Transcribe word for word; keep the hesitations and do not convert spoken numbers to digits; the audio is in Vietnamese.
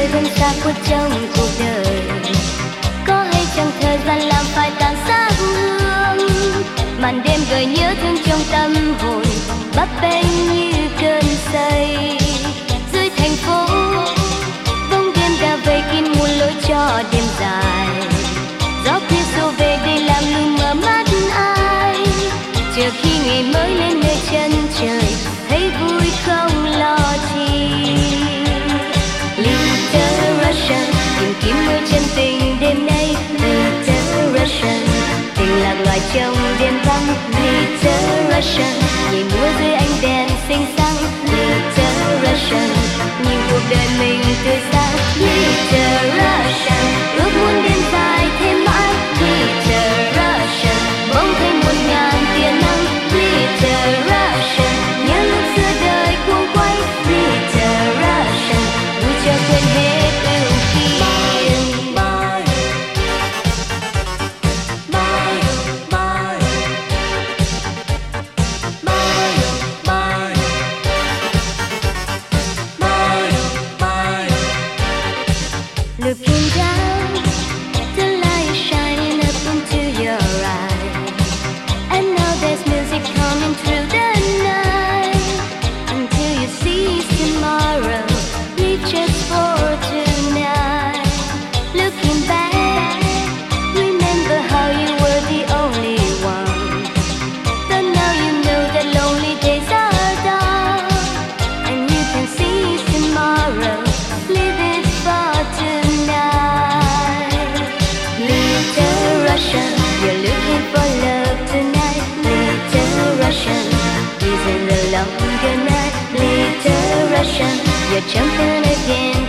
thêm xa khuất trong cuộc đời. Có hay chẳng thời gian làm phai tàn sắc hương, màn đêm gợi nhớ thương trong tâm hồn, bấp bênh như cơn say. Dưới thành phố bóng đêm đã vây kín muôn lối cho đêm dài, gió khuya xô về đây làm lu mờ mắt ai. Chờ khi ngày mới lên nơi chân trời, thấy vui không lo chi. Little Russian tìm kiếm mưa chân tình đêm nay. Little Russian tình lạc loài trong đêm vắng. Little Russian nhìn múa dưới ánh đèn xinh xắn. Little Russian nhìn cuộc đời mình tươi sáng. Little Russian ước muốn đêm dài thêm mãi. Little Russian bỗng thấy một ngàn tia nắng. Little Russian nhớ lúc xưa đời cuồng quay. Little Russian vui cho quên hết ưu phiền. Looking down, the light is shining up into your eyes, and now there's music coming through the night. Until you see tomorrow, reach us for tonight. Looking back, remember how you were the only one. But now you know that lonely days are done, and you can see tomorrow, live it for tonight. Little Russian, you're looking for love tonight. Little Russian, is in the longer night. Little Russian, you're jumping again